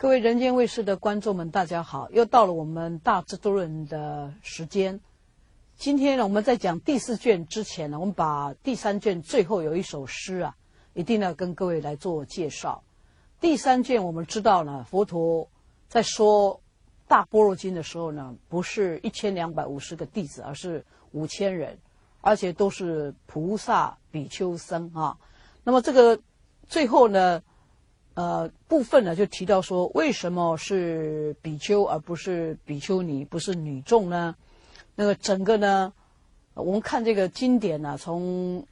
各位人间卫视的观众们，大家好！又到了我们大智度论的时间。今天呢，我们在讲第4卷之前呢，我们把第3卷最后有一首诗啊，一定要跟各位来做介绍。第3卷我们知道呢，佛陀在说大般若经的时候呢，不是1250个弟子，而是5000人，而且都是菩萨、比丘僧啊。那么这个最后呢，部分呢就提到说，为什么是比丘而不是比丘尼，不是女众呢？那个整个呢，我们看这个经典呢，从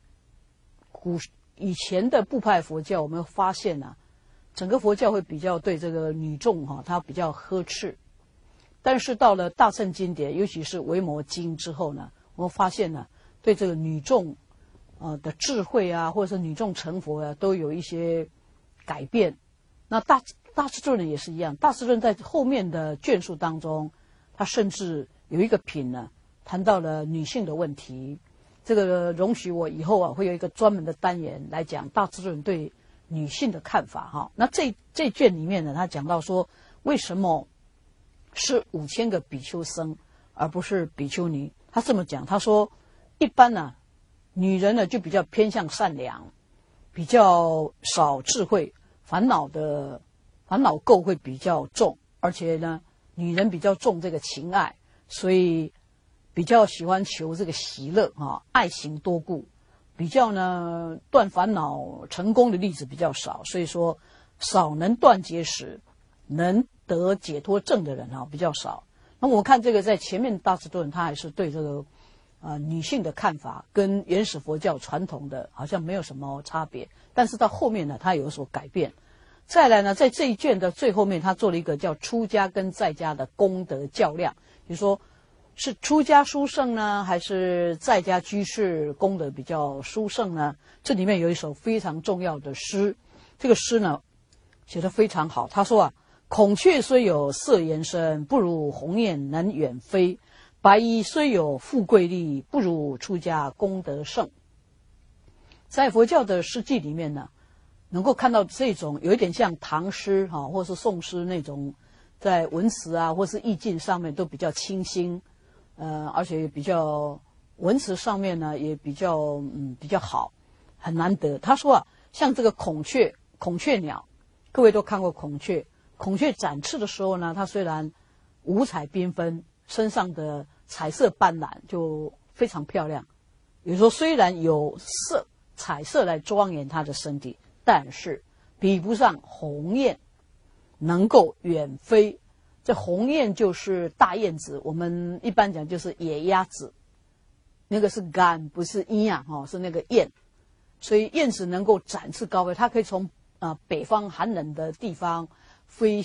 以前的部派佛教，我们发现呢，整个佛教会比较对这个女众它比较呵斥。但是到了大乘经典，尤其是维摩经之后呢，我们发现呢，对这个女众的智慧啊，或者是女众成佛啊，都有一些改变。那大智度论也是一样，大智度论在后面的卷数当中，它甚至有一个品呢，谈到了女性的问题。这个容许我以后啊，会有一个专门的单元来讲大智度论对女性的看法哈。那这卷里面呢，他讲到说，为什么是5000个比丘僧，而不是比丘尼？他这么讲，他说，一般呢，女人呢就比较偏向善良，比较少智慧，烦恼垢会比较重，而且呢，女人比较重这个情爱，所以比较喜欢求这个喜乐啊，爱行多故，比较呢断烦恼成功的例子比较少，所以说少能断结使，能得解脱证的人比较少。那我们看这个在前面大智度论，他还是对这个女性的看法跟原始佛教传统的好像没有什么差别，但是到后面呢，它有所改变。再来呢，在这一卷的最后面，他做了一个叫出家跟在家的功德较量，就是说是出家殊胜呢，还是在家居士功德比较殊胜呢？这里面有一首非常重要的诗，这个诗呢写得非常好。他说啊，孔雀虽有色颜身，不如鸿雁能远飞。白衣虽有富贵力，不如出家功德胜。在佛教的诗句里面呢，能够看到这种有一点像唐诗或是宋诗那种，在文词啊或是意境上面都比较清新，而且比较文词上面呢也比较好，很难得。他说啊，像这个孔雀鸟，各位都看过孔雀展翅的时候呢，它虽然五彩缤纷，身上的彩色斑斓就非常漂亮。有时候虽然有彩色来庄严它的身体，但是比不上鸿雁能够远飞。这鸿雁就是大燕子，我们一般讲就是野鸭子，那个是鸢，不是鹰啊，是那个雁。所以燕子能够展翅高飞，它可以从北方寒冷的地方飞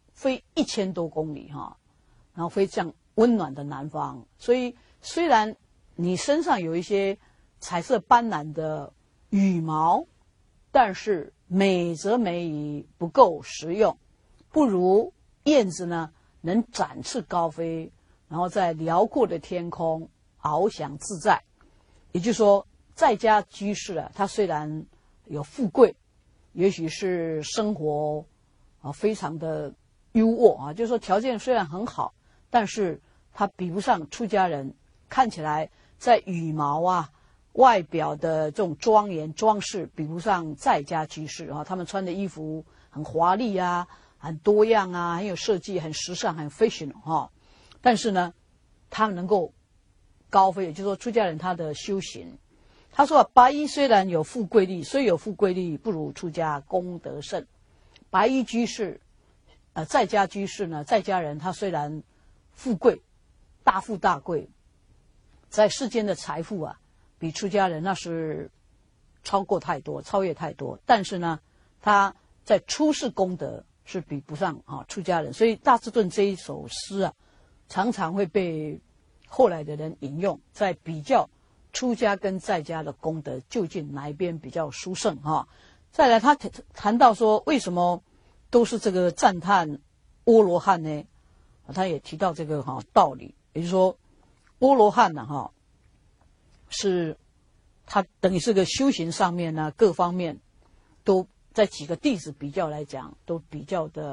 1000多公里然后飞向温暖的南方。所以虽然你身上有一些彩色斑斓的羽毛，但是美则美矣，不够实用，不如燕子呢能展翅高飞，然后在辽阔的天空翱翔自在。也就是说，在家居士啊，他虽然有富贵，也许是生活非常的优渥就是说条件虽然很好，但是他比不上出家人，看起来在羽毛外表的这种庄严装饰比不上在家居士他们穿的衣服很华丽很多样很有设计，很时尚，很 fashion 但是呢，他们能够高飞，也就是说出家人他的修行。他说白衣虽然有富贵力，虽有富贵力，不如出家功德胜。白衣居士在家居士呢，在家人他虽然富贵，大富大贵，在世间的财富比出家人那是超越太多，但是呢，他在出世功德是比不上出家人。所以大智度论这一首诗常常会被后来的人引用，在比较出家跟在家的功德究竟哪一边比较殊胜再来他谈到说，为什么都是这个赞叹阿罗汉呢？他也提到这个道理，也就是说阿罗汉是他等于是个修行上面各方面都在几个弟子比较来讲都比较的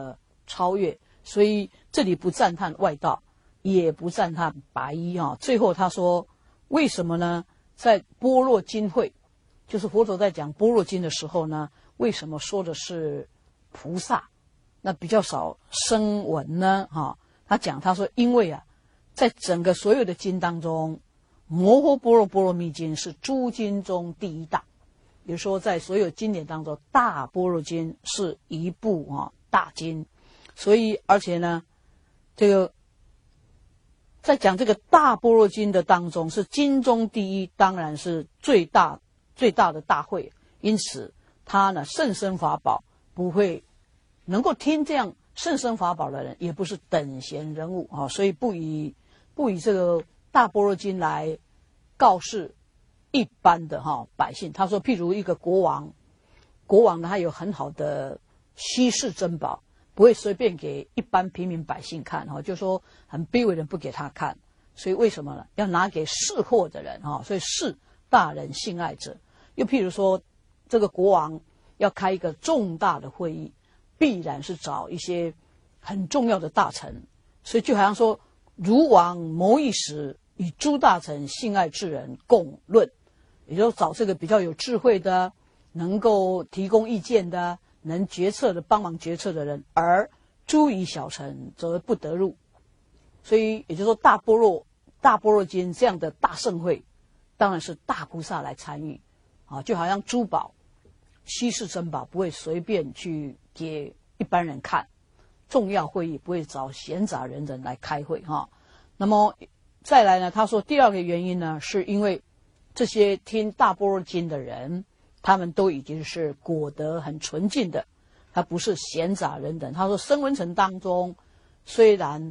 超越。所以这里不赞叹外道，也不赞叹白衣啊。最后他说，为什么呢？在般若经会，就是佛陀在讲般若经的时候呢，为什么说的是菩萨，那比较少声闻呢？他说，因为啊，在整个所有的经当中，摩诃般若波罗蜜经是诸经中第一大。比如说，在所有经典当中，大般若经是一部大经，所以而且呢，这个在讲这个大般若经的当中，是经中第一，当然是最大的大会，因此他呢甚深法宝不会能够听这样甚深法宝的人，也不是等闲人物啊，所以不以这个大般若经来告示一般的百姓。他说，譬如一个国王呢，他有很好的稀世珍宝，不会随便给一般平民百姓看，就说很卑微的不给他看。所以为什么呢？要拿给识货的人，所以识大人信爱者。又譬如说，这个国王要开一个重大的会议，必然是找一些很重要的大臣，所以就好像说，如王谋一时，与诸大臣信爱之人共论，也就是找这个比较有智慧的，能够提供意见的，能决策的，帮忙决策的人，而诸以小臣则不得入。所以也就是说，大般若经这样的大盛会，当然是大菩萨来参与就好像珠宝稀世珍宝不会随便去给一般人看，重要会议不会找闲杂人等来开会那么再来呢，他说第二个原因呢，是因为这些听大般若经的人，他们都已经是果德很纯净的，他不是闲杂人等。他说声闻乘当中虽然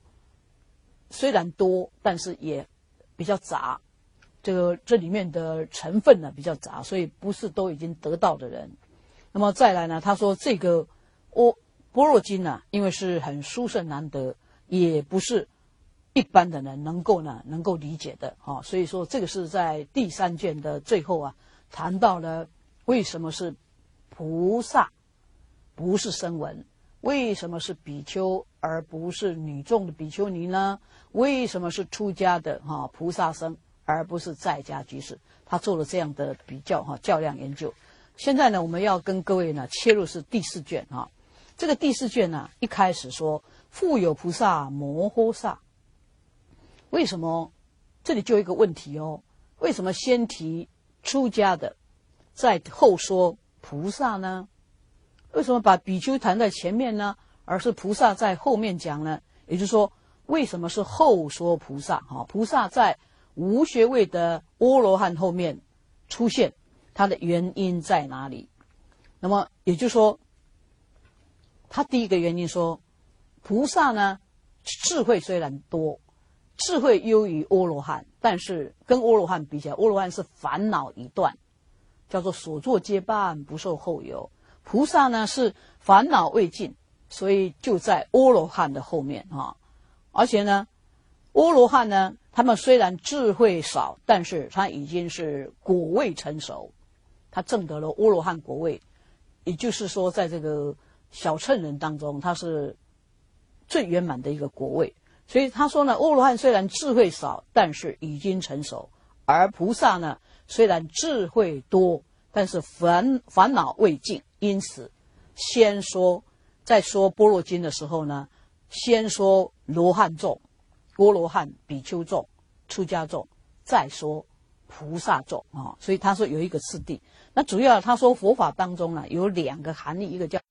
多，但是也比较杂，这里面的成分呢比较杂，所以不是都已经得到的人。那么再来呢，他说这个般若经呢，因为是很殊胜难得，也不是一般的人能够理解的所以说这个是在第3卷的最后谈到了为什么是菩萨不是声闻，为什么是比丘而不是女众的比丘尼呢？为什么是出家的菩萨僧而不是在家居士？他做了这样的比较较量研究。现在呢，我们要跟各位呢切入是第4卷这个第4卷呢，一开始说复有菩萨摩诃萨。为什么这里就有一个问题为什么先提出家的，再后说菩萨呢？为什么把比丘谈在前面呢，而是菩萨在后面讲呢？也就是说，为什么是后说菩萨菩萨在无学位的阿罗汉后面出现，它的原因在哪里？那么也就是说，他第一个原因说，菩萨呢智慧虽然多，智慧优于阿罗汉，但是跟阿罗汉比起来，阿罗汉是烦恼已断，叫做所作皆办，不受后有。菩萨呢是烦恼未尽，所以就在阿罗汉的后面而且呢，阿罗汉呢，他们虽然智慧少，但是他已经是果位成熟，他证得了阿罗汉果位，也就是说，在这个小乘人当中，他是最圆满的一个果位。所以他说呢，阿罗汉虽然智慧少，但是已经成熟；而菩萨呢，虽然智慧多，但是烦恼未尽。因此，在说般若经的时候呢，先说罗汉众、阿罗汉、比丘众、出家众，再说菩萨众所以他说有一个次第。那主要他说佛法当中呢有2个含义，一个叫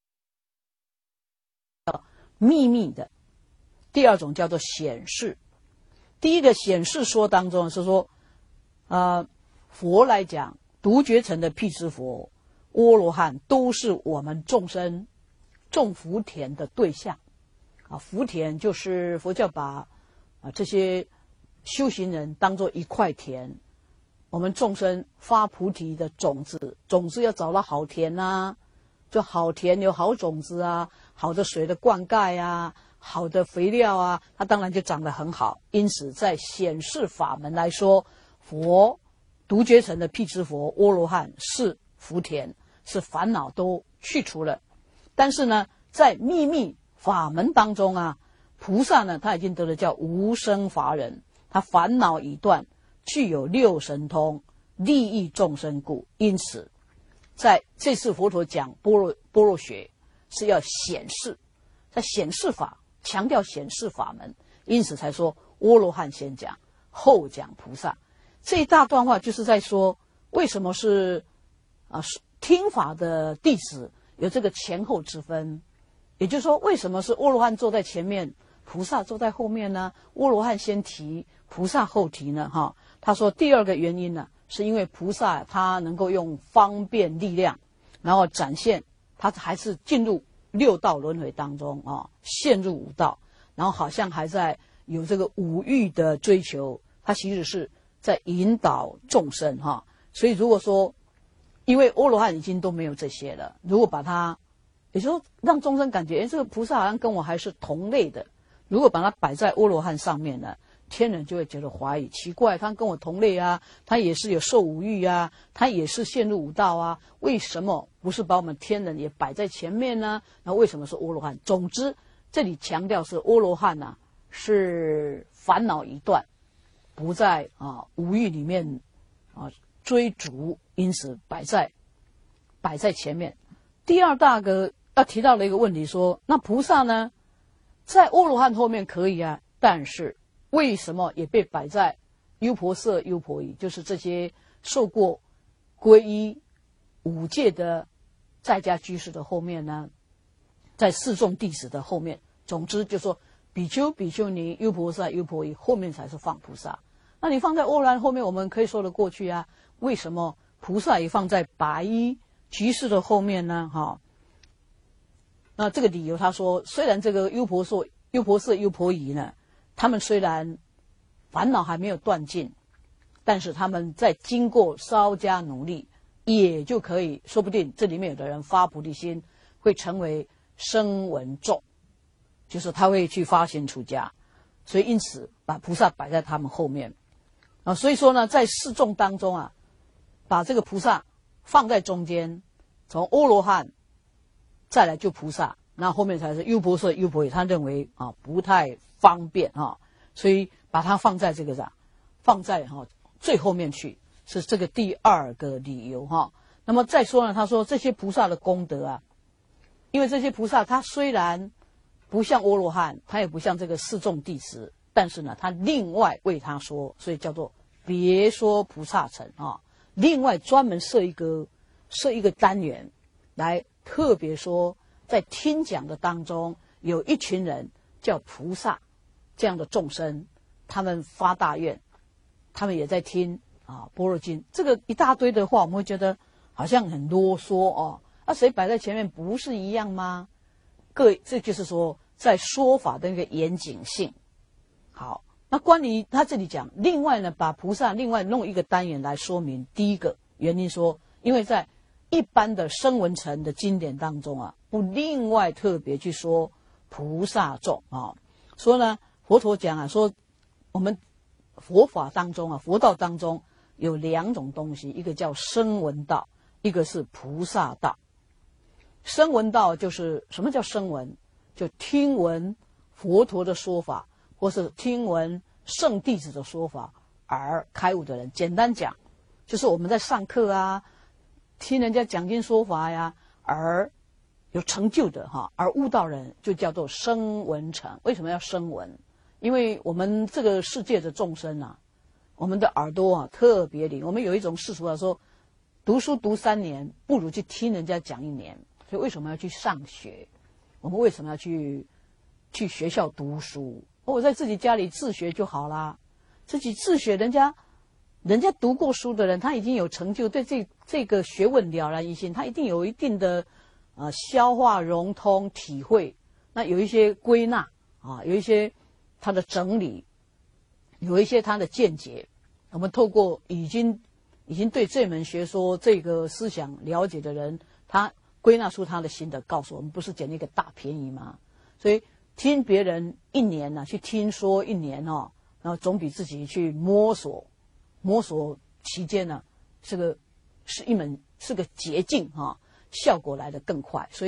秘密的，第二种叫做显示。第一个显示说当中是说，佛来讲，独觉乘的辟支佛、阿罗汉都是我们众生种福田的对象福田就是佛教把这些修行人当作一块田，我们众生发菩提的种子要找到好田就好田有好种子好的水的灌溉好的肥料它当然就长得很好。因此在显示法门来说，佛独觉乘的辟支佛、阿罗汉是福田，是烦恼都去除了。但是呢， 在秘密法门当中啊，菩萨呢他已经得了叫无生法忍，他烦恼已断，具有六神通，利益众生故。因此在这次佛陀讲般若学是要显示，在显示法，强调显示法门，因此才说阿罗汉先讲，后讲菩萨。这一大段话就是在说，为什么是听法的弟子有这个前后之分，也就是说，为什么是阿罗汉坐在前面，菩萨坐在后面呢？阿罗汉先提，菩萨后提呢？他说第二个原因呢，是因为菩萨他能够用方便力量，然后展现他还是进入六道轮回当中陷入五道，然后好像还在有这个五欲的追求，他其实是在引导众生所以如果说，因为阿罗汉已经都没有这些了，如果把它，也就是说让众生感觉，这个菩萨好像跟我还是同类的，如果把它摆在阿罗汉上面呢，天人就会觉得怀疑，奇怪，他跟我同类啊，他也是有受五欲啊，他也是陷入五道啊，为什么不是把我们天人也摆在前面呢？那为什么是阿罗汉？总之，这里强调是阿罗汉是烦恼已断，不在五欲里面追逐，因此摆在前面。第二大个要提到的一个问题说，那菩萨呢，在阿罗汉后面可以啊，但是为什么也被摆在优婆塞、优婆夷，就是这些受过皈依五戒的在家居士的后面呢？在四众弟子的后面，总之就说比丘、比丘尼、优婆塞、优婆夷后面才是放菩萨。那你放在阿罗汉后面，我们可以说得过去啊。为什么菩萨也放在白衣居士的后面呢？那这个理由他说，虽然这个优婆塞、优婆夷呢，他们虽然烦恼还没有断尽，但是他们在经过稍加努力，也就可以，说不定这里面有的人发菩提心，会成为声闻众，就是他会去发心出家，所以因此把菩萨摆在他们后面所以说呢，在四众当中把这个菩萨放在中间，从阿罗汉再来就菩萨，那后面才是优婆塞、优婆夷，他认为不太方便所以把它放在这个放在最后面去，是这个第二个理由那么再说呢，他说这些菩萨的功德因为这些菩萨他虽然不像阿罗汉，他也不像这个四众弟子，但是呢他另外为他说，所以叫做别说菩萨城另外专门设一个单元来特别说，在听讲的当中有一群人叫菩萨这样的众生，他们发大愿，他们也在听般若经。这个一大堆的话，我们会觉得好像很啰嗦谁摆在前面不是一样吗？各位，这就是说在说法的那个严谨性。好，那关于他这里讲，另外呢，把菩萨另外弄一个单元来说明。第一个原因说，因为在一般的声闻乘的经典当中不另外特别去说菩萨众说呢，佛陀讲说我们佛法当中佛道当中有两种东西，一个叫声闻道，一个是菩萨道。声闻道就是什么叫声闻？就听闻佛陀的说法，或是听闻圣弟子的说法而开悟的人。简单讲，就是我们在上课听人家讲经说法而有成就的而悟道人，就叫做声闻乘。为什么要声闻？因为我们这个世界的众生我们的耳朵特别灵。我们有一种世俗说，读书读3年，不如去听人家讲1年。所以为什么要去上学？我们为什么要去学校读书？我在自己家里自学就好啦。自己自学，人家读过书的人，他已经有成就，对这个学问了然于心，他一定有一定的消化融通体会。那有一些归纳有一些他的整理，有一些他的见解。我们透过已经对这门学说这个思想了解的人，他归纳出他的心得，告诉我们，不是捡一个大便宜吗？所以听别人1年去听说1年然后总比自己去摸索期间这个是个捷径效果来得更快。所以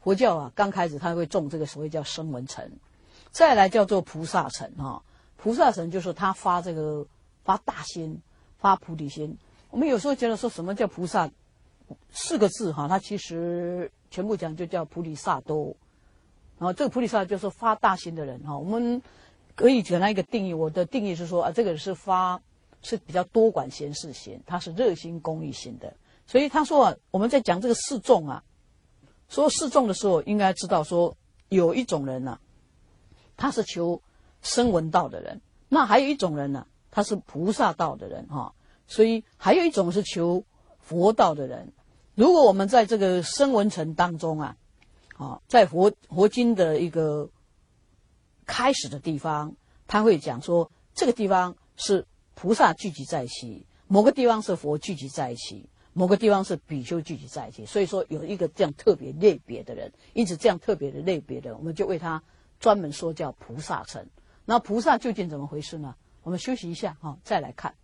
佛教啊，刚开始他会种这个所谓叫声闻尘，再来叫做菩萨尘哈。菩萨尘就是他发大心，发菩提心。我们有时候觉得说什么叫菩萨4个字哈，它其实全部讲就叫菩提萨埵。然后这个菩提萨就是发大心的人哈。我们可以给他一个定义，我的定义是说这个是比较多管闲事心，他是热心公益心的。所以他说我们在讲这个四众说四众的时候，应该知道说有一种人他是求声闻道的人，那还有一种人他是菩萨道的人所以还有一种是求佛道的人。如果我们在这个声闻尘当中在佛经的一个开始的地方，他会讲说这个地方是菩萨聚集在一起，某个地方是佛聚集在一起，某个地方是比丘聚集在一起。所以说有一个这样特别类别的人，因此这样特别的类别的人，我们就为他专门说叫菩萨尘。那菩萨究竟怎么回事呢？我们休息一下再来看。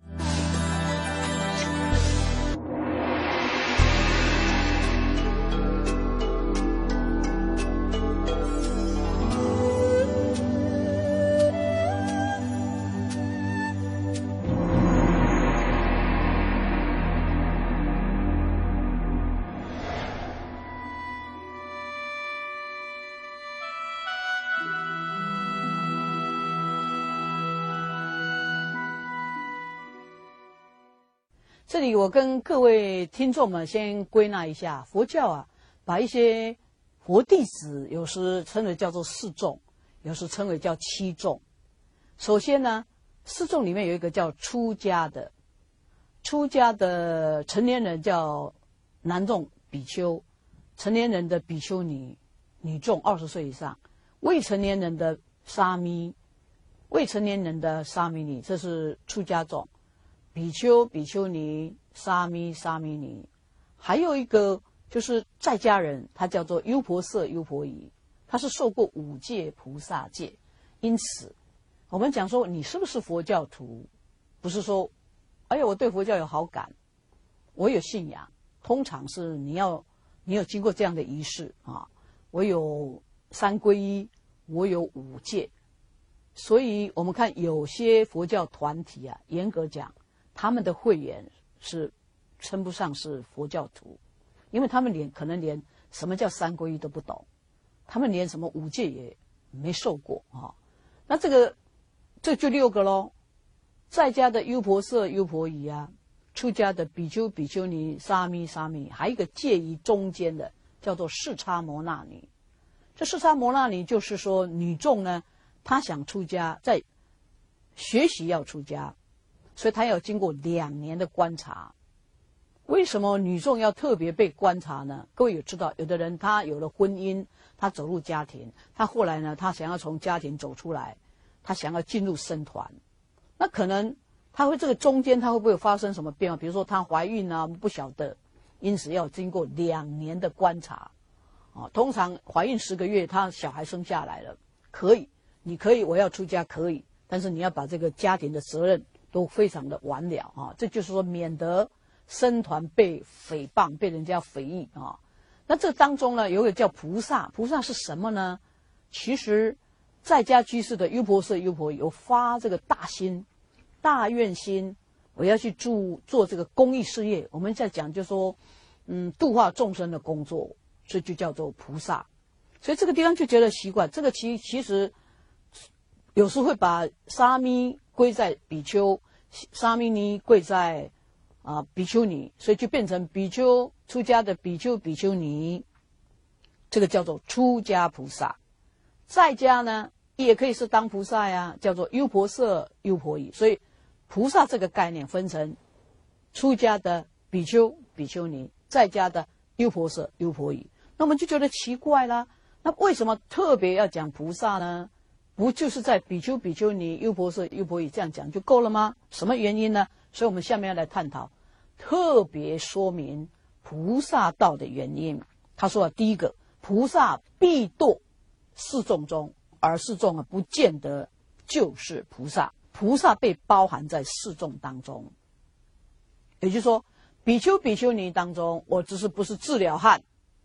这里我跟各位听众们先归纳一下，佛教把一些佛弟子有时称为叫做四众，有时称为叫七众。首先呢，四众里面有一个叫出家的成年人叫男众比丘，成年人的比丘尼女众20岁以上，未成年人的沙弥尼，这是出家众。比丘、比丘尼、沙弥、沙弥尼，还有一个就是在家人，他叫做优婆塞、优婆夷，他是受过5戒菩萨戒。因此，我们讲说你是不是佛教徒，不是说，哎呀，我对佛教有好感，我有信仰。通常是你有经过这样的仪式我有3皈依，我有5戒。所以我们看有些佛教团体严格讲，他们的会员是称不上是佛教徒，因为他们可能连什么叫3皈依都不懂，他们连什么5戒也没受过那这就6个咯，在家的优婆塞、优婆夷出家的比丘、比丘尼、沙弥、沙弥尼，还有一个介于中间的叫做释迦牟那尼。这释迦牟那尼就是说女众呢，她想出家，在学习要出家，所以他要经过2年的观察。为什么女众要特别被观察呢？各位有知道，有的人他有了婚姻，他走入家庭，他后来呢，他想要从家庭走出来，他想要进入僧团，那可能他会这个中间他会不会发生什么变化？比如说她怀孕不晓得，因此要经过2年的观察通常怀孕10个月，她小孩生下来了，可以，你可以，我要出家可以，但是你要把这个家庭的责任都非常的完了这就是说免得僧团被诽谤，被人家非议那这当中呢，有一个叫菩萨，菩萨是什么呢？其实在家居士的优婆塞、优婆夷有发这个大心、大愿心，我要去做这个公益事业。我们在讲就说度化众生的工作，这就叫做菩萨。所以这个地方就觉得奇怪，这个其实有时会把沙弥归在比丘，沙弥尼归在比丘尼，所以就变成比丘出家的比丘、比丘尼，这个叫做出家菩萨。在家呢也可以是当菩萨叫做优婆塞、优婆夷。所以菩萨这个概念分成出家的比丘、比丘尼，在家的优婆塞、优婆夷。那我们就觉得奇怪啦，那为什么特别要讲菩萨呢？不就是在比丘、比丘尼、优婆塞、优婆夷这样讲就够了吗？什么原因呢？所以我们下面要来探讨，特别说明菩萨道的原因。他说第一个，菩萨必堕4众中，而4众不见得就是菩萨，菩萨被包含在4众当中。也就是说，比丘、比丘尼当中，我只是不是治疗汉，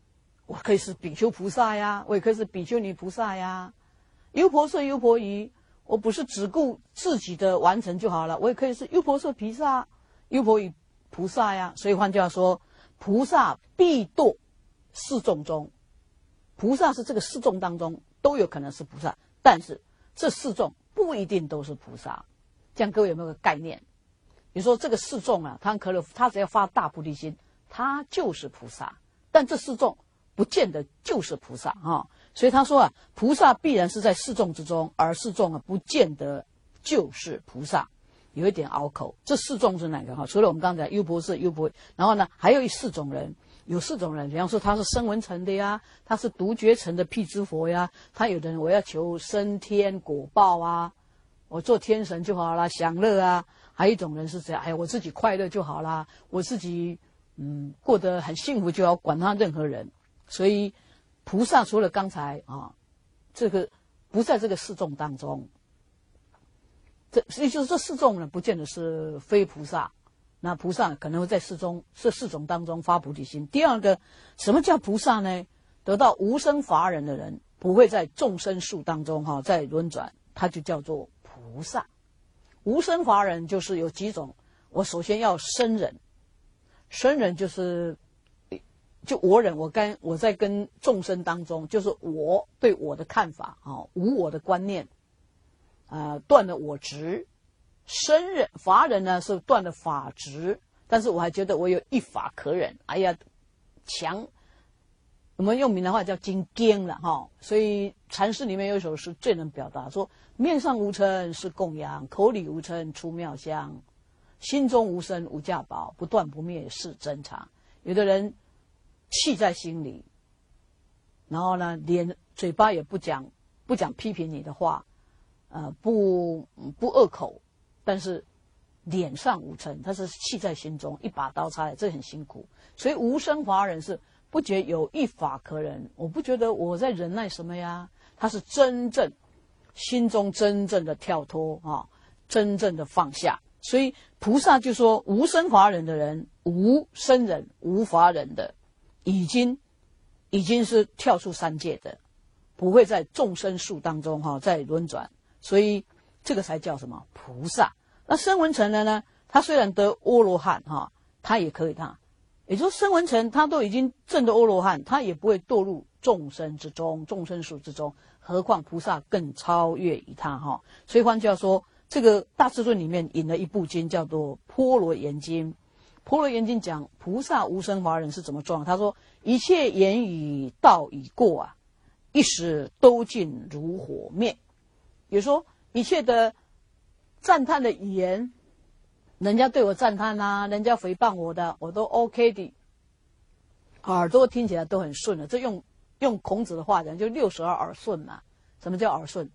我可以是比丘菩萨呀，我也可以是比丘尼菩萨呀。优婆塞、优婆夷，我不是只顾自己的完成就好了，我也可以是优婆塞菩萨、优婆夷菩萨呀。所以换句话说，菩萨必堕四众中，菩萨是这个四众当中都有可能是菩萨，但是这四众不一定都是菩萨。这样各位有没有个概念？比如说这个四众啊，他只要发大菩提心，他就是菩萨。但这四众不见得就是菩萨啊，所以他说啊，菩萨必然是在四众之中，而四众啊不见得就是菩萨。有一点拗口，这四众是哪个哈？除了我们刚才优婆塞、优婆夷，然后呢还有四种人，有四种人，比方说他是声闻乘的呀，他是独觉乘的辟支佛呀，他有的人我要求升天果报啊，我做天神就好啦，享乐啊。还有一种人是这样，哎，我自己快乐就好啦，我自己过得很幸福就好，管他任何人。所以菩萨除了刚才啊，这个不在这个四众当中，也就是这四众呢，不见得是非菩萨。那菩萨可能会在这四种当中发菩提心。第二个，什么叫菩萨呢？得到无生法忍的人，不会在众生数当中在轮转，他就叫做菩萨。无生法忍就是有几种，我首先要生忍，生忍就是就我忍，我在跟众生当中，就是我对我的看法无我的观念，断了我执。生忍法忍呢是断了法执，但是我还觉得我有一法可忍。哎呀，强，我们用闽南话叫精坚了哈。所以禅师里面有一首诗最能表达，说面上无尘是供养，口里无尘出妙香，心中无生无价宝，不断不灭是真常。有的人气在心里，然后呢嘴巴也不讲批评你的话，不恶口，但是脸上无尘，他是气在心中，一把刀插来，这很辛苦。所以无生法忍是不觉有一法可忍，我不觉得我在忍耐什么呀，他是真正心中真正的跳脱真正的放下。所以菩萨就说，无生法忍的人，无生忍无法忍的，已经是跳出三界的，不会在众生数当中在轮转。所以这个才叫什么菩萨。那声闻乘的呢，他虽然得阿罗汉他也可以也就是声闻乘他都已经证得阿罗汉，他也不会堕入众生之中，众生数之中，何况菩萨更超越于他所以换句话说，这个大智论里面引了一部经叫做《波罗严经》。《波罗严经》讲菩萨无生法忍是怎么状，他说一切言语道已过一时都尽如火灭。比如说一切的赞叹的语言，人家对我赞叹人家诽谤我的，我都 OK 的，耳朵听起来都很顺了。这用孔子的话讲，就62耳顺嘛。什么叫耳顺？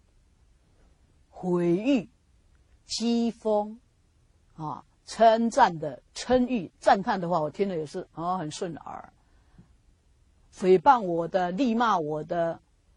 毁誉、讥讽称赞的称誉、赞叹的话，我听了也是很顺耳。诽谤我的、力骂我的，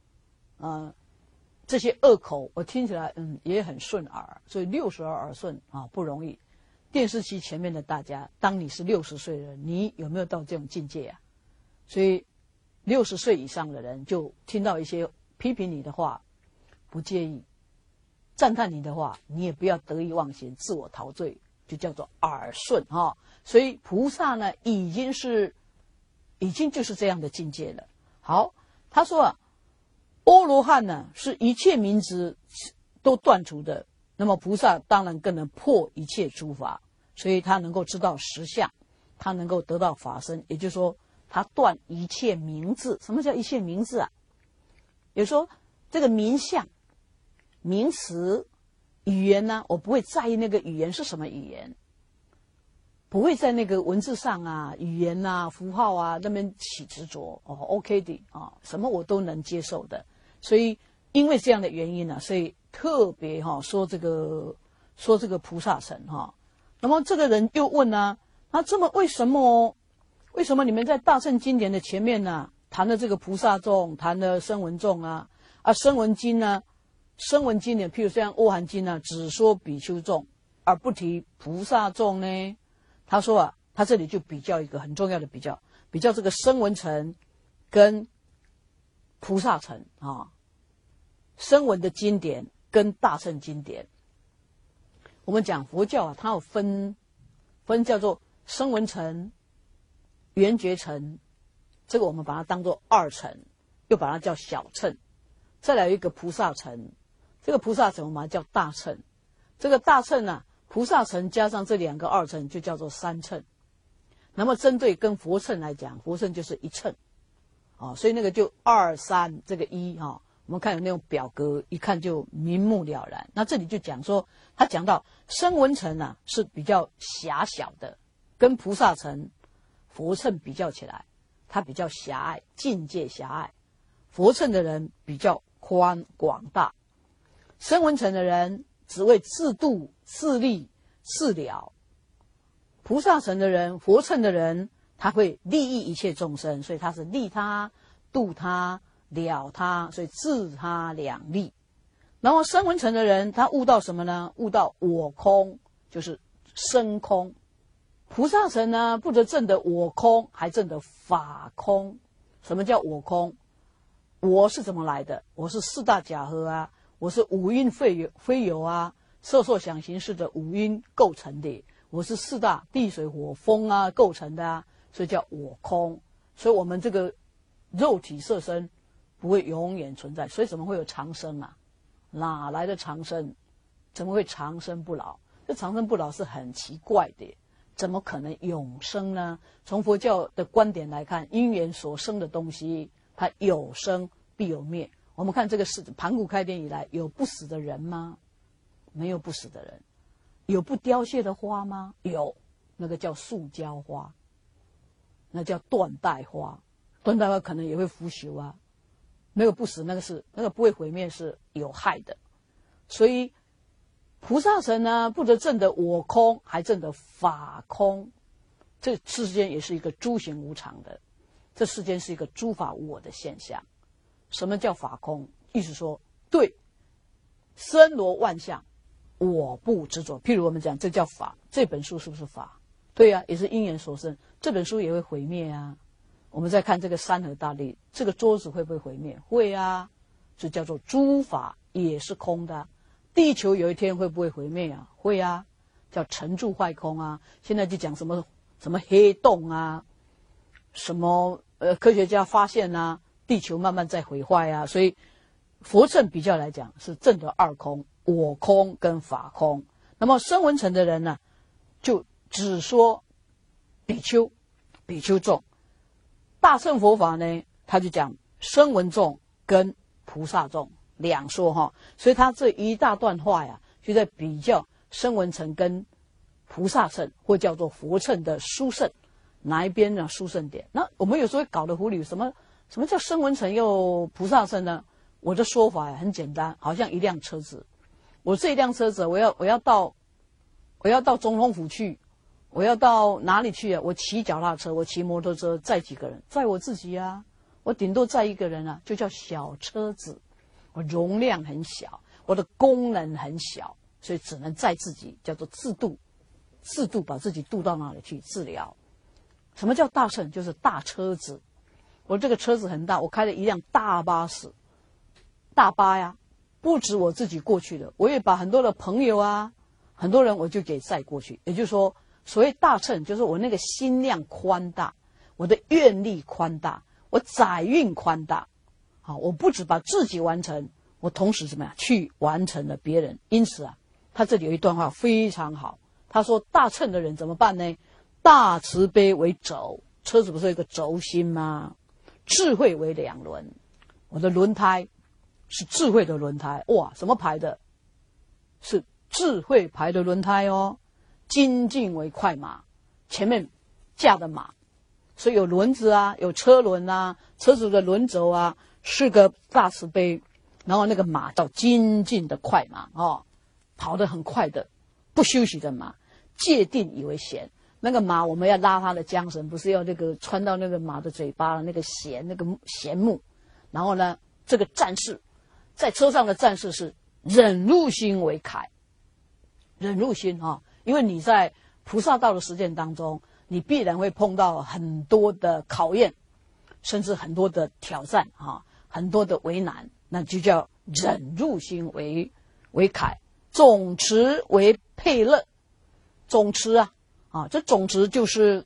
这些恶口，我听起来也很顺耳。所以62耳顺不容易。电视机前面的大家，当你是60岁的人，你有没有到这种境界啊？所以60岁以上的人，就听到一些批评你的话，不介意；赞叹你的话，你也不要得意忘形、自我陶醉，就叫做耳顺所以菩萨呢，已经就是这样的境界了。好，他说阿罗汉呢，是一切名执都断除的。那么菩萨当然更能破一切诸法，所以他能够知道实相，他能够得到法身，也就是说他断一切名字。什么叫一切名字啊？有时候这个名相、名词、语言呢，我不会在意那个语言是什么语言，不会在那个文字上语言符号那边起执着OK 的什么我都能接受的。所以因为这样的原因呢，所以特别说这个菩萨乘那么这个人又问那这么为什么你们在大乘经典的前面呢，谈了这个菩萨众，谈了声闻众声闻经呢，譬如像阿含经只说比丘众，而不提菩萨众呢？他说他这里就比较一个很重要的比较这个声闻乘跟菩萨城啊，声闻的经典跟大乘经典。我们讲佛教啊，它有分叫做声闻乘、缘觉乘，这个我们把它当作二乘，又把它叫小乘。再来有一个菩萨乘，这个菩萨乘我们把它叫大乘。这个大乘呢，菩萨乘加上这2个二乘就叫做三乘。那么针对跟佛乘来讲，佛乘就是一乘，所以那个就2、3这个1我们看有那种表格，一看就明目了然。那这里就讲说，他讲到声闻乘啊是比较狭小的，跟菩萨乘、佛乘比较起来，它比较狭隘，境界狭隘。佛乘的人比较宽广大，声闻乘的人只为自度、自利、自了。菩萨乘的人、佛乘的人，他会利益一切众生，所以他是利他、度他、了他，所以自他两利。然后声闻乘的人，他悟到什么呢？悟到我空，就是身空。菩萨乘呢，不得证得我空，还证得法空。什么叫我空？我是怎么来的？我是四大假合啊，我是五蕴非有啊，色受想行识的五蕴构成的。我是四大地水火风啊构成的啊，所以叫我空。所以我们这个肉体色身不会永远存在，所以怎么会有长生啊？哪来的长生？怎么会长生不老？这长生不老是很奇怪的，怎么可能永生呢？从佛教的观点来看，因缘所生的东西，它有生必有灭。我们看这个世盘古开天以来，有不死的人吗？没有不死的人。有不凋谢的花吗？有，那个叫塑胶花，那叫断代花。断代花可能也会腐朽啊，那个不死，那个不会毁灭，是有害的。所以菩萨乘呢，不得证得我空，还证得法空。这世间也是一个诸行无常的，这世间是一个诸法无我的现象。什么叫法空？意思说，对森罗万象我不执着。譬如我们讲这叫法，这本书是不是法？对啊，也是因缘所生。这本书也会毁灭啊。我们再看这个山河大地，这个桌子会不会毁灭？会啊，这叫做诸法也是空的。地球有一天会不会毁灭啊？会啊，叫成住坏空啊。现在就讲什么黑洞啊，什么科学家发现啊，地球慢慢在毁坏啊。所以佛乘比较来讲是证得二空，我空跟法空。那么声闻乘的人呢，就只说比丘众。大乘佛法呢，他就讲声闻众跟菩萨众两说哈。所以他这一大段话呀，就在比较声闻乘跟菩萨乘，或叫做佛乘的殊胜，哪一边呢殊胜点？那我们有时候会搞得糊里，什么叫声闻乘又菩萨乘呢？我的说法很简单，好像一辆车子，我这一辆车子，我要到总统府去，我要到哪里去啊？我骑脚踏车，我骑摩托车，载几个人？载我自己啊，我顶多载一个人啊，就叫小车子，我容量很小，我的功能很小，所以只能载自己，叫做自度，把自己度到哪里去治疗。什么叫大乘？就是大车子，我这个车子很大，我开了一辆大巴士。大巴呀，不止我自己过去的，我也把很多的朋友啊，很多人我就给载过去。也就是说，所谓大乘，就是我那个心量宽大，我的愿力宽大，我载运宽大。好，我不止把自己完成，我同时怎么样去完成了别人。因此啊，他这里有一段话非常好，他说大乘的人怎么办呢？大慈悲为轴，车子不是有一个轴心吗？智慧为两轮，我的轮胎是智慧的轮胎。哇，什么牌的？是智慧牌的轮胎哦。精进为快马，前面驾的马，所以有轮子啊，有车轮啊，车子的轮轴啊，是个大慈悲。然后那个马叫精进的快马哦，跑得很快的，不休息的马。戒定以为弦，那个马我们要拉它的缰绳，不是要那个穿到那个马的嘴巴那个弦，那个弦木。然后呢，这个战士在车上的战士是忍辱心为铠，忍辱心啊，因为你在菩萨道的实践当中，你必然会碰到很多的考验， 甚至很多的挑战啊，很多的为难，那就叫忍辱心为楷，总持为配乐。总持这总持就是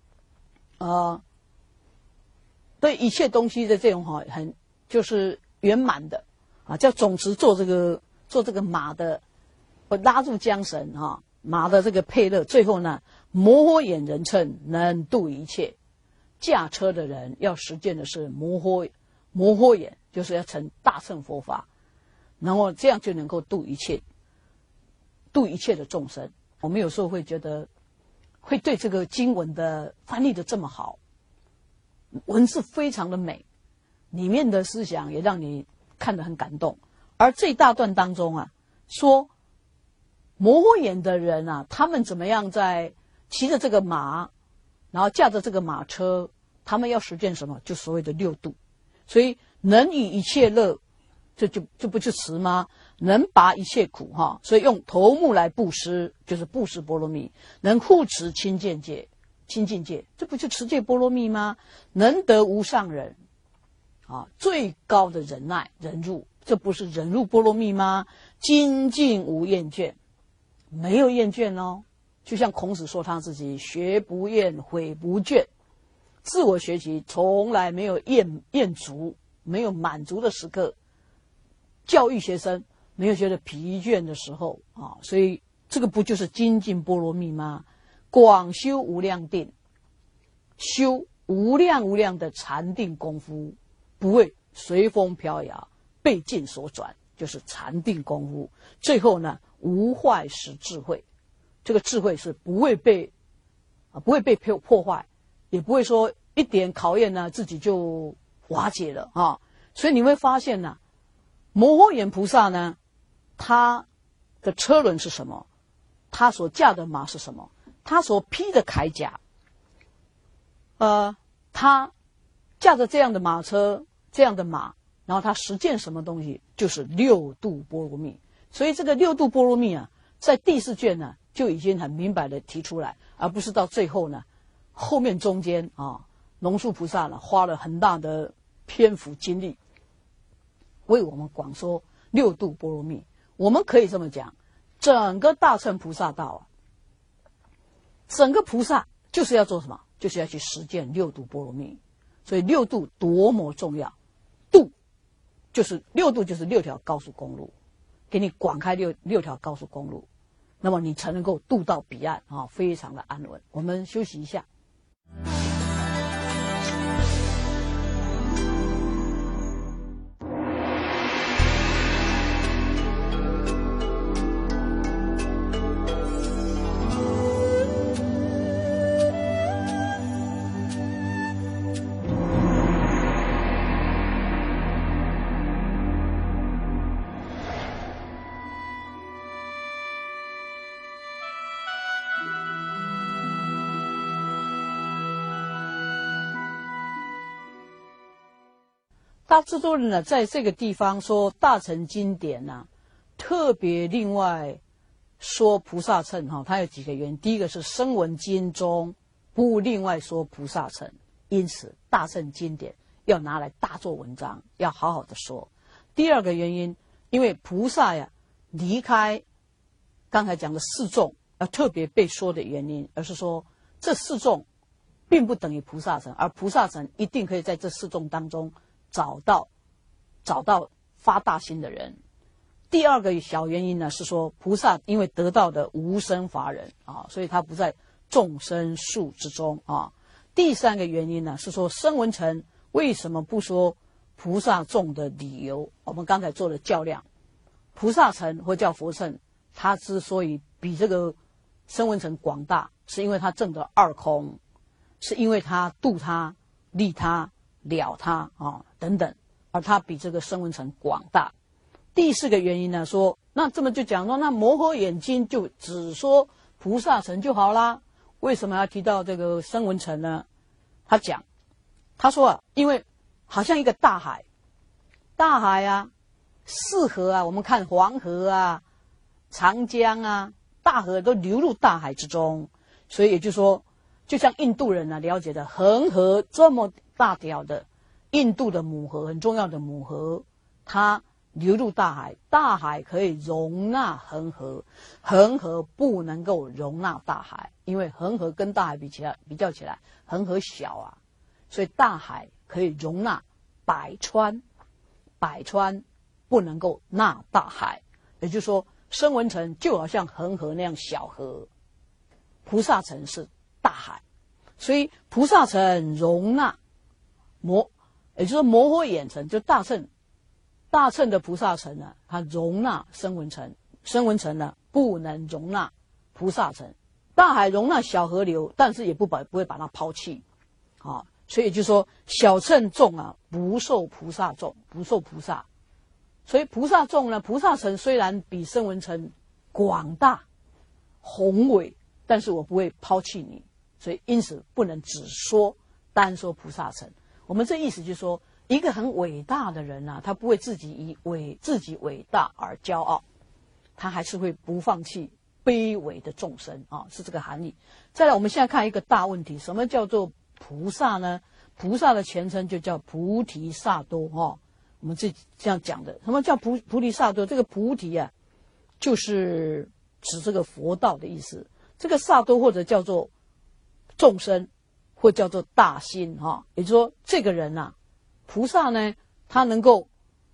对一切东西的这种很就是圆满的叫总持做这个马的拉住缰绳马的这个配乐，最后呢，摩诃眼人称能度一切。驾车的人要实践的是摩诃眼，就是要成大乘佛法，然后这样就能够度一切的众生。我们有时候会觉得，会对这个经文的翻译的这么好，文字非常的美，里面的思想也让你看得很感动。而这一大段当中说摩诃眼的人他们怎么样在骑着这个马，然后驾着这个马车，他们要实践什么？就所谓的六度。所以能以一切乐，这不就持吗？能拔一切苦所以用头目来布施，就是布施波罗蜜。能护持清净戒，这不就持戒波罗蜜吗？能得无上忍最高的忍耐忍辱，这不是忍辱波罗蜜吗？精进无厌倦，没有厌倦哦。就像孔子说他自己学不厌，诲不倦，自我学习从来没有厌足，没有满足的时刻，教育学生没有觉得疲倦的时候所以这个不就是精进波罗蜜吗？广修无量定，修无量的禅定功夫，不会随风飘摇，被境所转，就是禅定功夫。最后呢，无坏使智慧，这个智慧是不会被破坏，也不会说一点考验呢自己就瓦解了所以你会发现呢，摩诃眼菩萨呢，他的车轮是什么？他所驾的马是什么？他所披的铠甲，他驾着这样的马车，这样的马，然后他实践什么东西？就是六度波罗蜜。所以这个六度波罗蜜在第4卷呢就已经很明白的提出来，而不是到最后呢，后面中间龙树菩萨呢花了很大的篇幅精力为我们广说六度波罗蜜。我们可以这么讲，整个大乘菩萨道整个菩萨就是要做什么？就是要去实践六度波罗蜜。所以六度多么重要，六度就是6条高速公路，给你广开六条高速公路，那么你才能够渡到彼岸非常的安稳。我们休息一下。大智度论呢，在这个地方说大乘经典特别另外说菩萨乘它有几个原因。第一个是声闻经中不另外说菩萨乘，因此大乘经典要拿来大做文章，要好好的说。第二个原因，因为菩萨离开刚才讲的4众要特别被说的原因，而是说这4众并不等于菩萨乘，而菩萨乘一定可以在这4众当中找到发大心的人。第二个小原因呢，是说菩萨因为得到的无生法忍所以他不在众生数之中第三个原因呢，是说声闻乘为什么不说菩萨众的理由？我们刚才做了较量，菩萨乘或叫佛乘，他之所以比这个声闻乘广大，是因为他证得2空，是因为他度他、利他、了他等等，而他比这个声闻乘广大。第4个原因呢，说那这么就讲说，那摩诃眼经就只说菩萨乘就好啦，为什么要提到这个声闻乘呢？他说因为好像一个大海4河我们看黄河长江大河都流入大海之中，所以也就是说，就像印度人了解的恒河这么大条的印度的母河很重要的母河，它流入大海，大海可以容纳恒河，恒河不能够容纳大海，因为恒河跟大海比较起来，恒河小啊，所以大海可以容纳百川，百川不能够纳大海，也就是说，声闻城就好像恒河那样小河，菩萨城是大海，所以菩萨城容纳也就是摩诃衍城，就大乘的菩萨城呢，它容纳声闻城，声闻城呢不能容纳菩萨城。大海容纳小河流，但是也不会把它抛弃，啊，所以就说小乘众啊，不受菩萨众，不受菩萨。所以菩萨众呢，菩萨城虽然比声闻城广大宏伟，但是我不会抛弃你，所以因此不能单说菩萨城。我们这意思就是说，一个很伟大的人啊，他不会自己伟大而骄傲，他还是会不放弃卑微的众生啊，是这个含义。再来，我们现在看一个大问题，什么叫做菩萨呢？菩萨的前称就叫菩提萨埵哦。我们这样讲的，什么叫菩提萨埵？这个菩提啊，就是指这个佛道的意思。这个萨埵或者叫做众生，或叫做大心哈，也就是说，这个人啊，菩萨呢，他能够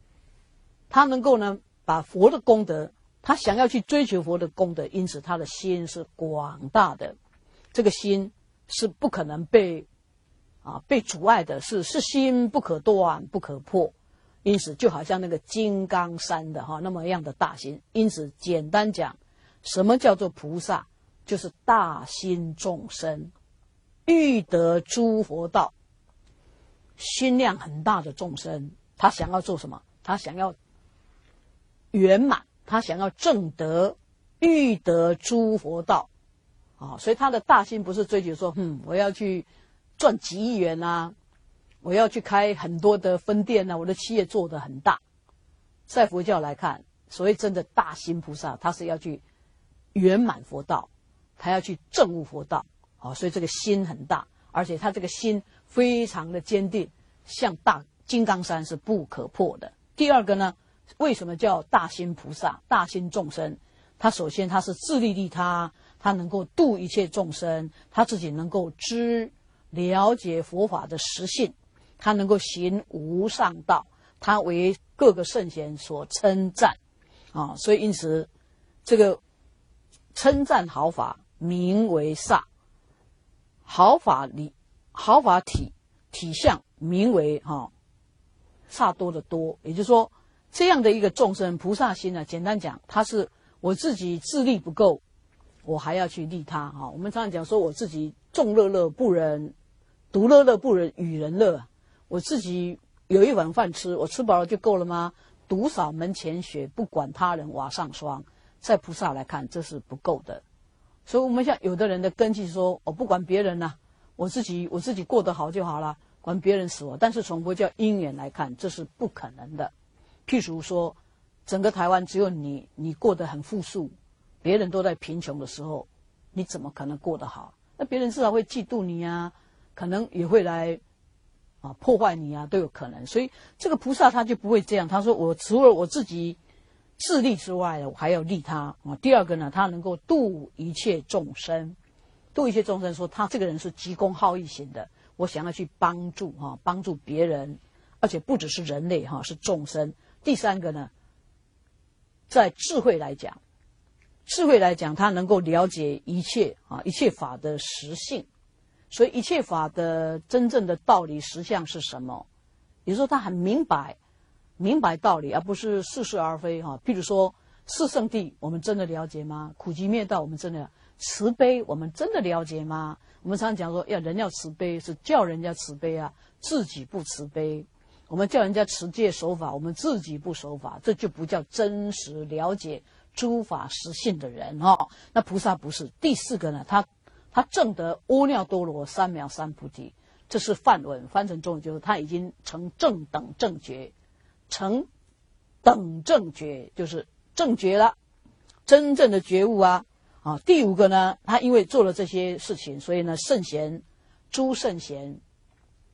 呢，把佛的功德，他想要去追求佛的功德，因此他的心是广大的，这个心是不可能被阻碍的，是心不可断，不可破。因此，就好像那个金刚山的那么样的大心。因此，简单讲，什么叫做菩萨？就是大心众生，欲得诸佛道，心量很大的众生，他想要做什么？他想要圆满，他想要证得，欲得诸佛道所以他的大心不是追求说，我要去赚几亿元啊，我要去开很多的分店啊，我的企业做得很大。在佛教来看，所谓真的大心菩萨，他是要去圆满佛道，他要去证悟佛道所以这个心很大，而且他这个心非常的坚定，像大金刚山是不可破的。第二个呢，为什么叫大心菩萨、大心众生？他首先他是自利利他，他能够度一切众生，他自己能够了解佛法的实性，他能够行无上道，他为各个圣贤所称赞所以因此这个称赞好法名为萨，好法体相名为萨多的多。也就是说，这样的一个众生菩萨心呢，简单讲，他是我自己自力不够，我还要去利他我们常常讲说，我自己众乐乐不忍，独乐乐不忍与人乐。我自己有一碗饭吃，我吃饱了就够了吗？独扫门前雪，不管他人瓦上霜。在菩萨来看，这是不够的。所以我们像有的人的根基说，我不管别人我自己过得好就好了，管别人死活。但是从佛教因缘来看，这是不可能的。譬如说，整个台湾只有你过得很富庶，别人都在贫穷的时候，你怎么可能过得好？那别人至少会嫉妒你啊，可能也会来破坏你都有可能。所以这个菩萨他就不会这样，他说我除了我自己自利之外我还要利他第二个呢，他能够度一切众生，度一切众生，说他这个人是急公好义型的，我想要去帮助别人，而且不只是人类是众生。第三个呢，在智慧来讲，他能够了解一切法的实性，所以一切法的真正的道理实相是什么？也就是说，他很明白道理，而不是似是而非譬如说，四圣谛我们真的了解吗？苦集灭道我们真的慈悲我们真的了解吗？我们常常讲说，人要慈悲，是叫人家慈悲自己不慈悲。我们叫人家持戒守法，我们自己不守法，这就不叫真实了解诸法实性的人那菩萨不是。第四个呢，他证得阿耨多罗三藐三菩提，这是梵文，翻成中文就是他已经成正等正觉，成等正觉就是正觉了，真正的觉悟第五个呢，他因为做了这些事情，所以呢，诸圣贤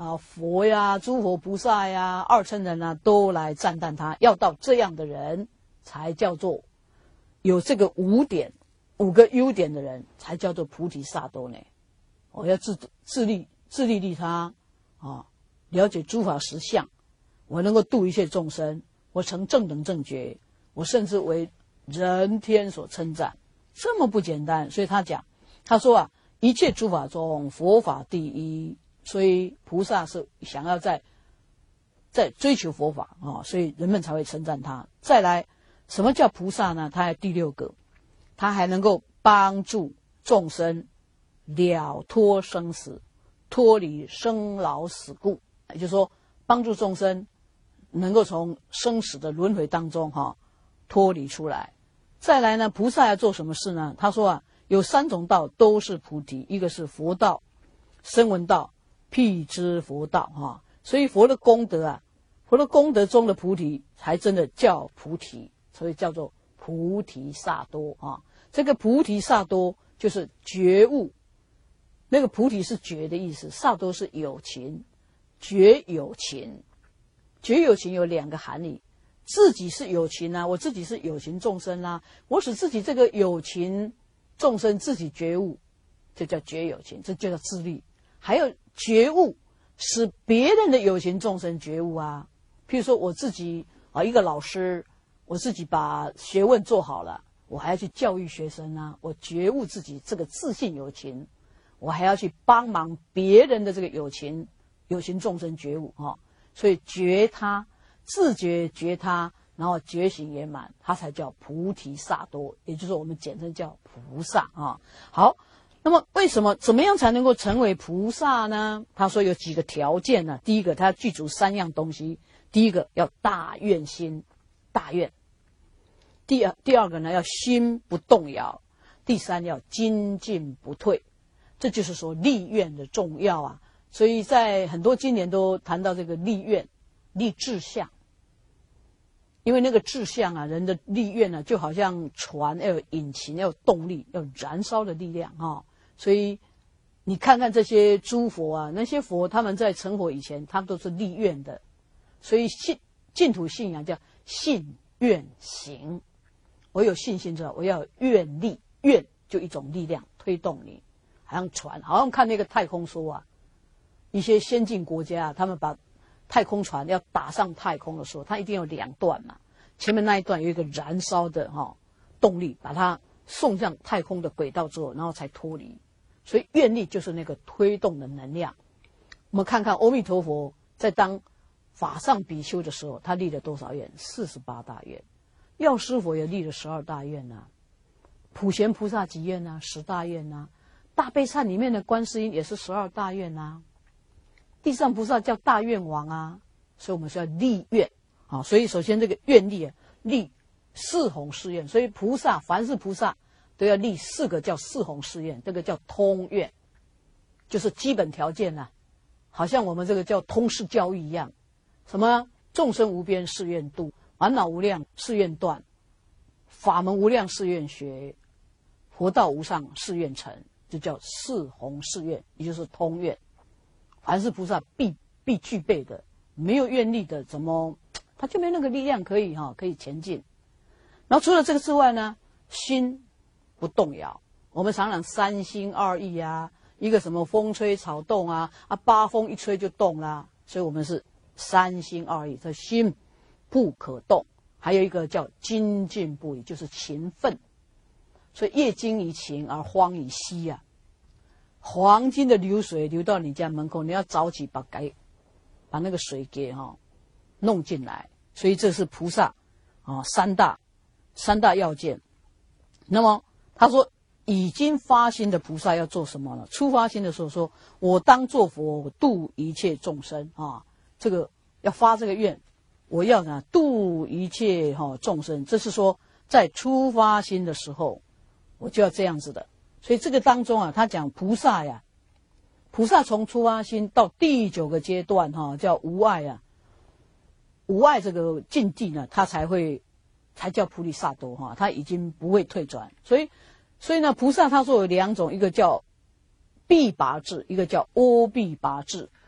佛呀、诸佛菩萨呀、二乘人啊，都来赞叹他。要到这样的人，才叫做有这个5个优点的人，才叫做菩提萨埵呢。我要自利利他啊，了解诸法实相，我能够度一切众生，我成正等正觉，我甚至为人天所称赞，这么不简单。所以他说啊，一切诸法中，佛法第一。所以菩萨是想要在追求佛法啊，所以人们才会称赞他。再来，什么叫菩萨呢？他还第6个，他还能够帮助众生了脱生死，脱离生老死故，也就是说，帮助众生能够从生死的轮回当中脱离出来。再来呢，菩萨要做什么事呢？他说啊，有3种道都是菩提，一个是佛道、声闻道、辟支佛道所以佛的功德中的菩提才真的叫菩提，所以叫做菩提萨埵这个菩提萨埵就是觉悟，那个菩提是觉的意思，萨埵是有情，觉有情。觉有情有2个含义，自己是有情啊，我自己是有情众生啊，我使自己这个有情众生自己觉悟，这叫觉有情，这就叫自利。还有觉悟，使别人的有情众生觉悟啊。譬如说我自己一个老师，我自己把学问做好了，我还要去教育学生啊，我觉悟自己这个自信有情，我还要去帮忙别人的这个有情众生觉悟所以觉他，自觉觉他，然后觉醒圆满，他才叫菩提萨埵，也就是我们简称叫菩萨好，那么怎么样才能够成为菩萨呢？他说有几个条件呢。第一个，他具足3样东西。第一个要大愿心，大愿；第二个呢，要心不动摇；第3要精进不退。这就是说立愿的重要啊。所以在很多经典都谈到这个立愿、立志向。因为那个志向啊，人的立愿啊，就好像船要有引擎，要有动力，要有燃烧的力量所以你看看这些诸佛啊，那些佛他们在成佛以前，他们都是立愿的。所以净土信仰叫信愿行。我有信心之后，我要有愿力，愿就一种力量推动你，好像船，好像看那个太空梭啊，一些先进国家啊，他们把太空船要打上太空的时候，它一定有2段嘛，前面那一段有一个燃烧的动力，把它送向太空的轨道之后，然后才脱离。所以愿力就是那个推动的能量。我们看看阿弥陀佛在当法上比丘的时候，他立了多少愿？48大愿。药师佛也立了12大愿普贤菩萨集愿10大愿大悲忏里面的观世音也是12大愿地藏菩萨叫大愿王所以我们是要立愿所以首先这个愿力立4弘誓愿。所以凡是菩萨都要立4个叫4弘誓愿，这个叫通愿，就是基本条件好像我们这个叫通识教育一样。什么众生无边誓愿度，烦恼无量誓愿断，法门无量誓愿学，佛道无上誓愿成，就叫4弘誓愿，也就是通愿。凡是菩萨必具备的，没有愿力的，他就没那个力量可以前进。然后除了这个之外呢，心不动摇。我们常常3心2意一个什么风吹草动8风一吹就动啦，所以我们是3心2意，这心不可动。还有一个叫精进不已，就是勤奋。所以业精于勤而荒于嬉黄金的流水流到你家门口，你要早起把那个水给弄进来。所以这是菩萨三大要件。那么他说已经发心的菩萨要做什么呢？初发心的时候说，我当作佛度一切众生这个要发这个愿，我要度一切众生。这是说在初发心的时候我就要这样子的。所以这个当中他讲菩萨菩萨从初发心到第9个阶段叫无碍无碍这个境地呢，他才叫菩提萨埵他已经不会退转。所以呢，菩萨他说有2种，一个叫必拔智，一个叫阿必拔智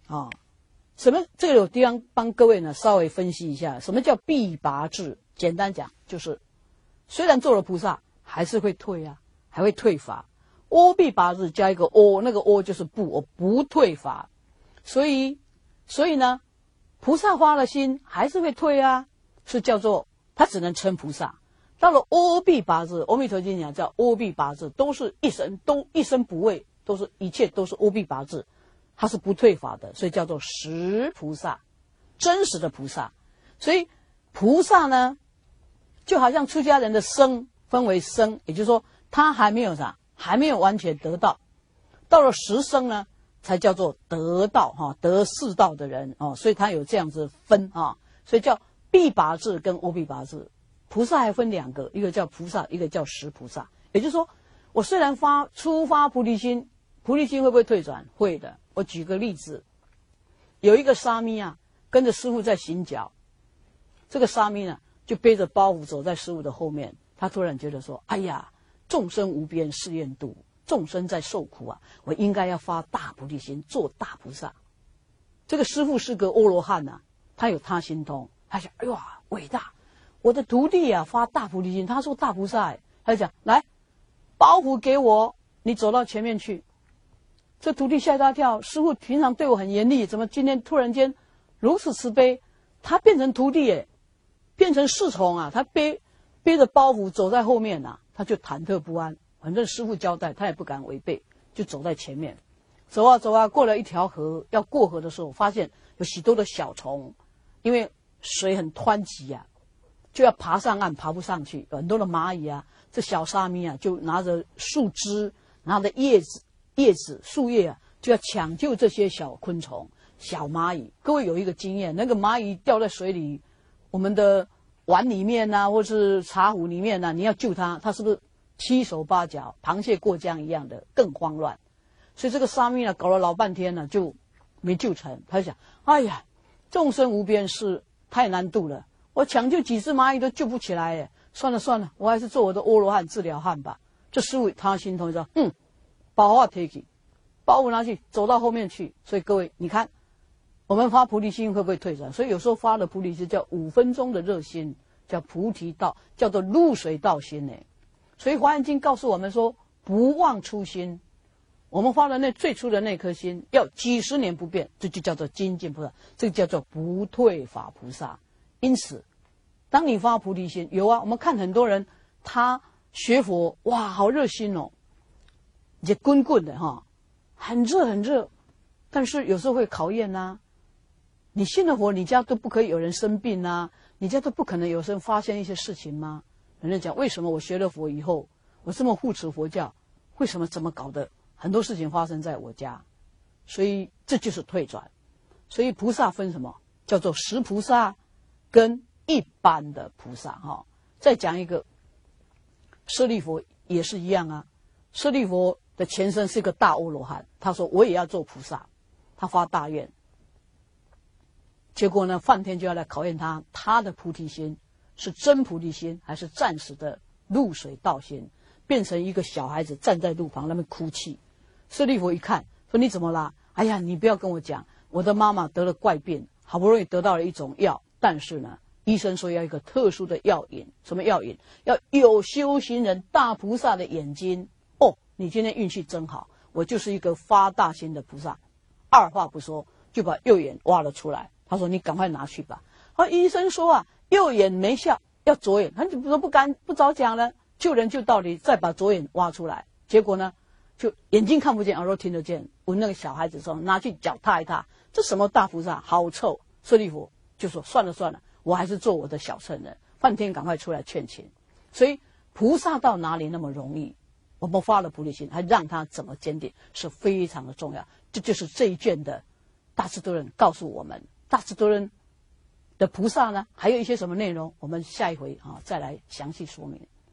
啊。什么？这个有地方帮各位呢稍微分析一下，什么叫必拔智？简单讲就是，虽然做了菩萨，还是会退啊，还会退法。阿必拔智加一个阿，那个阿就是不退法。所以呢，菩萨发了心还是会退啊，是叫做他只能称菩萨。到了阿必拔智，阿弥陀经讲叫阿必拔智，都是一生不畏，都是一切都是阿必拔智。它是不退法的，所以叫做实菩萨，真实的菩萨。所以菩萨呢，就好像出家人的生分为生，也就是说他还没有完全得道，到了实生呢，才叫做得道哈，得四道的人哦，所以他有这样子分啊，所以叫必拔智跟阿必拔智。菩萨还分两个，一个叫菩萨，一个叫实菩萨。也就是说，我虽然初发菩提心，菩提心会不会退转？会的。我举个例子，有一个沙弥啊，跟着师父在行脚，这个沙弥呢就背着包袱走在师父的后面，他突然觉得说：“哎呀，众生无边誓愿度，众生在受苦啊，我应该要发大菩提心，做大菩萨。”这个师父是个阿罗汉啊，他有他心通，他想：“哎呀，伟大！我的徒弟啊，发大菩提心，他说大菩萨。”他就讲：“来，包袱给我，你走到前面去。”这徒弟吓一大跳，师父平常对我很严厉，怎么今天突然间如此慈悲？他变成徒弟耶，变成侍从啊！他背着包袱走在后面啊，他就忐忑不安。反正师父交代，他也不敢违背，就走在前面。走啊走啊，过了一条河，要过河的时候，发现有许多的小虫，因为水很湍急啊，就要爬上岸，爬不上去。有很多的蚂蚁啊，这小沙弥啊，就拿着树枝，拿着树叶啊，就要抢救这些小昆虫、小蚂蚁。各位有一个经验，那个蚂蚁掉在水里，我们的碗里面啊，或是茶壶里面啊，你要救它，它是不是七手八脚，螃蟹过江一样的，更慌乱？所以这个沙弥呢，搞了老半天呢，就没救成。他就想：哎呀，众生无边誓太难度了，我抢救几只蚂蚁都救不起来耶。算了，我还是做我的阿罗汉治疗汉吧。这师父他心头说：包袱提起，包袱拿去，走到后面去。所以各位，你看，我们发菩提心会不会退转？所以有时候发的菩提心叫5分钟的热心，叫菩提道，叫做入水道心呢。所以《华严经》告诉我们说，不忘初心。我们发的那最初的那颗心，要几十年不变，这就叫做精进菩萨，这个叫做不退法菩萨。因此，当你发菩提心，有啊，我们看很多人他学佛，哇，好热心哦。也滚滚的哈，很热，但是有时候会考验呐。你信了佛，你家都不可以有人生病呐，你家都不可能有人发现一些事情吗？人家讲，为什么我学了佛以后，我这么护持佛教，为什么怎么搞的？很多事情发生在我家，所以这就是退转。所以菩萨分什么？叫做实菩萨跟一般的菩萨哈。再讲一个，舍利弗也是一样啊。舍利弗的前身是一个大阿罗汉，他说我也要做菩萨，他发大愿。结果呢，梵天就要来考验他，他的菩提心是真菩提心还是暂时的入水道心，变成一个小孩子站在路旁那边哭泣。舍利弗一看，说你怎么啦？哎呀，你不要跟我讲，我的妈妈得了怪病，好不容易得到了一种药，但是呢，医生说要一个特殊的药引，什么药引？要有修行人大菩萨的眼睛。哦，你今天运气真好，我就是一个发大心的菩萨。二话不说，就把右眼挖了出来。他说：“你赶快拿去吧。”医生说啊，右眼没效，要左眼。他就不早讲了，救人救到底，再把左眼挖出来。结果呢，就眼睛看不见，耳朵听得见。闻那个小孩子说：“拿去脚踏一踏，这什么大菩萨，好臭。”舍利弗就说：“算了，我还是做我的小乘人。”梵天赶快出来劝请。所以菩萨到哪里那么容易？我们发了菩提心，还让他怎么坚定，是非常的重要。这就是这一卷的大智度论告诉我们。大智度论的菩萨呢，还有一些什么内容？我们下一回再来详细说明。